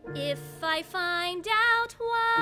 If I find out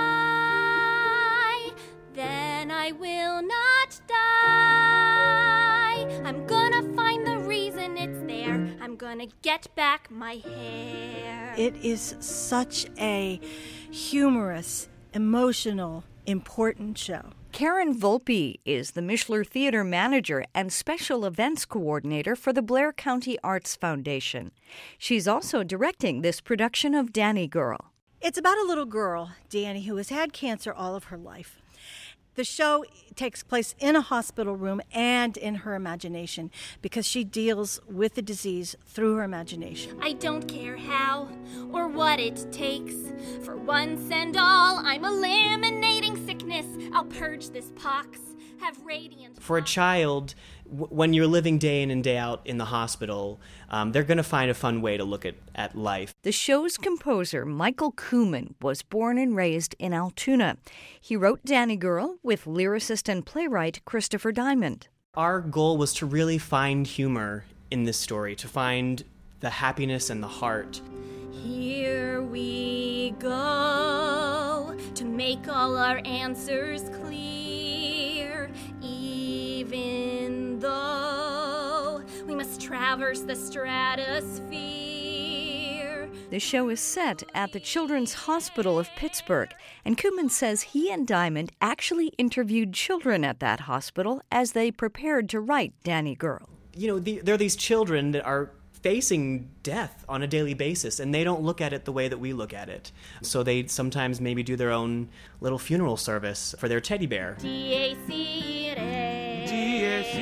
why, then I will not die. I'm gonna find the reason it's there. I'm gonna get back my hair. It is such a humorous, emotional, important show. Karen Volpe is the Mishler Theater Manager and Special Events Coordinator for the Blair County Arts Foundation. She's also directing this production of Danny Girl. It's about a little girl, Danny, who has had cancer all of her life. The show takes place in a hospital room and in her imagination because she deals with the disease through her imagination. I don't care how or what it takes. For once and all, I'm eliminating sickness. I'll purge this pox, have radiant... For a child, when you're living day in and day out in the hospital, they're going to find a fun way to look at life. The show's composer, Michael Kumin, was born and raised in Altoona. He wrote Danny Girl with lyricist and playwright Christopher Diamond. Our goal was to really find humor in this story, to find the happiness and the heart. Here we go to make all our answers clear, even though we must traverse the stratosphere. The show is set at the Children's Hospital of Pittsburgh, and Kumin says he and Diamond actually interviewed children at that hospital as they prepared to write Danny Girl. You know, there are these children that are facing death on a daily basis, and they don't look at it the way that we look at it. So they sometimes maybe do their own little funeral service for their teddy bear. Dies irae. Dies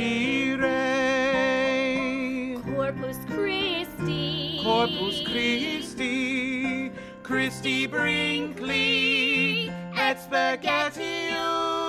irae. Corpus Christi. Corpus Christi. Christi Brinkley. Et Spaghettium.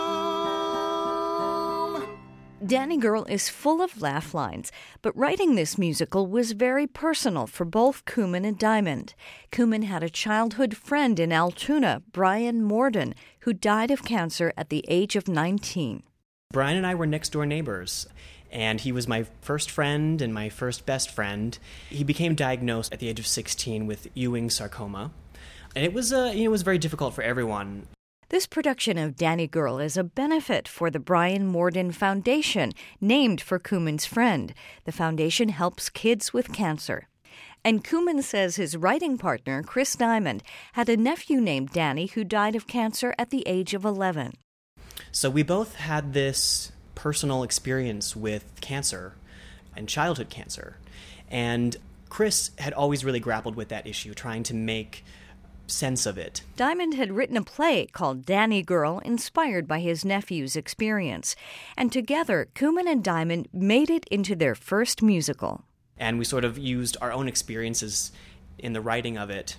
Danny Girl is full of laugh lines, but writing this musical was very personal for both Kumin and Diamond. Kumin had a childhood friend in Altoona, Brian Morden, who died of cancer at the age of 19. Brian and I were next-door neighbors, and he was my first friend and my first best friend. He became diagnosed at the age of 16 with Ewing sarcoma, and it was very difficult for everyone. This production of Danny Girl is a benefit for the Brian Morden Foundation, named for Kumin's friend. The foundation helps kids with cancer. And Kumin says his writing partner, Chris Diamond, had a nephew named Danny who died of cancer at the age of 11. So we both had this personal experience with cancer and childhood cancer. And Chris had always really grappled with that issue, trying to make sense of it. Diamond had written a play called Danny Girl, inspired by his nephew's experience. And together, Kumin and Diamond made it into their first musical. And we sort of used our own experiences in the writing of it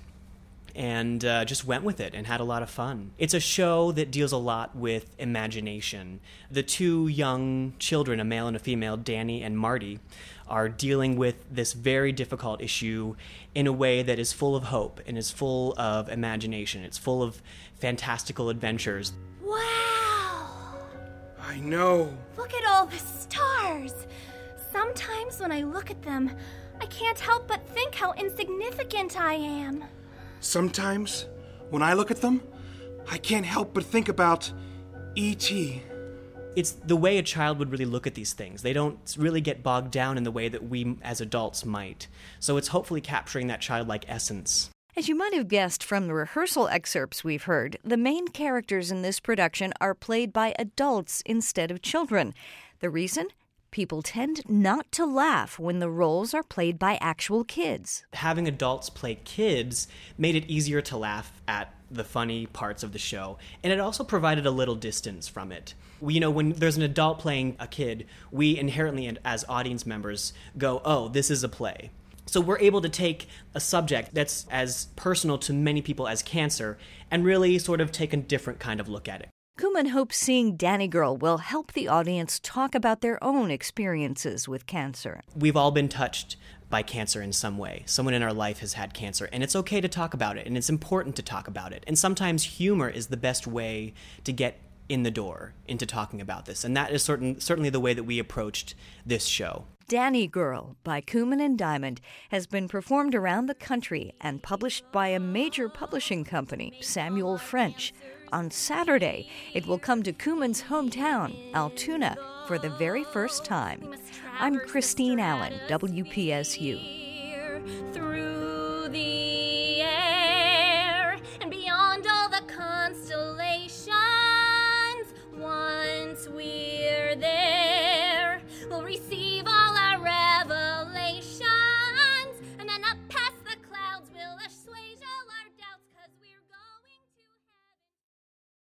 and just went with it and had a lot of fun. It's a show that deals a lot with imagination. The two young children, a male and a female, Danny and Marty, are dealing with this very difficult issue in a way that is full of hope and is full of imagination. It's full of fantastical adventures. Wow! I know. Look at all the stars. Sometimes when I look at them, I can't help but think how insignificant I am. Sometimes, when I look at them, I can't help but think about E.T. It's the way a child would really look at these things. They don't really get bogged down in the way that we as adults might. So it's hopefully capturing that childlike essence. As you might have guessed from the rehearsal excerpts we've heard, the main characters in this production are played by adults instead of children. The reason? People tend not to laugh when the roles are played by actual kids. Having adults play kids made it easier to laugh at the funny parts of the show, and it also provided a little distance from it. When there's an adult playing a kid, we inherently, as audience members, go, oh, this is a play. So we're able to take a subject that's as personal to many people as cancer and really sort of take a different kind of look at it. Kumin hopes seeing Danny Girl will help the audience talk about their own experiences with cancer. We've all been touched by cancer in some way. Someone in our life has had cancer, and it's okay to talk about it, and it's important to talk about it. And sometimes humor is the best way to get in the door into talking about this, and that is certainly the way that we approached this show. Danny Girl by Cooman and Diamond has been performed around the country and published by a major publishing company, Samuel French. On Saturday, it will come to Cooman's hometown, Altoona, for the very first time. I'm Christine Allen, WPSU. Through